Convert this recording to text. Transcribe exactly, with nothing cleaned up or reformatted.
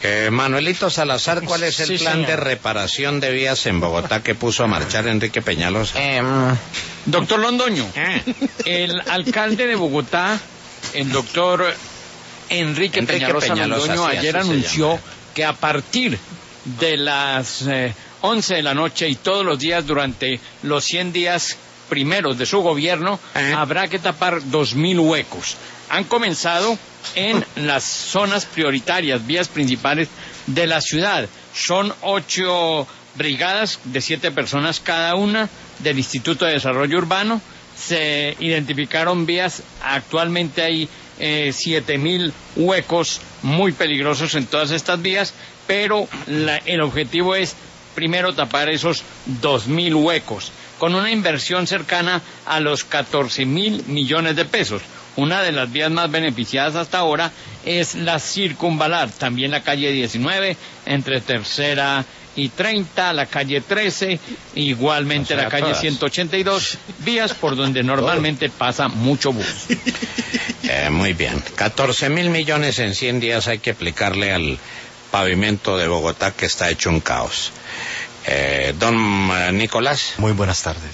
Eh, Manuelito Salazar, ¿cuál es el Sí, plan señor. de reparación de vías en Bogotá que puso a marchar Enrique Peñalosa? Eh, doctor Londoño, Eh. el alcalde de Bogotá, el doctor Enrique, Enrique Peñalosa, Peñalosa, Londoño, sí, ayer así se anunció llama. que a partir de las eh, once de la noche y todos los días durante los cien días primeros de su gobierno, Eh. habrá que tapar dos mil huecos. Han comenzado en las zonas prioritarias, vías principales de la ciudad. Son ocho brigadas de siete personas cada una del Instituto de Desarrollo Urbano. Se identificaron vías, actualmente hay eh, siete mil huecos muy peligrosos en todas estas vías, pero la- el objetivo es primero tapar esos dos mil huecos, con una inversión cercana a los catorce mil millones de pesos. Una de las vías más beneficiadas hasta ahora es la Circunvalar, también la calle diecinueve, entre Tercera y treinta, la calle trece, igualmente O sea, la calle todas. ciento ochenta y dos, vías por donde normalmente pasa mucho bus. Eh, muy bien. catorce mil millones en cien días hay que aplicarle al pavimento de Bogotá que está hecho un caos. Eh, don eh, Nicolás. Muy buenas tardes.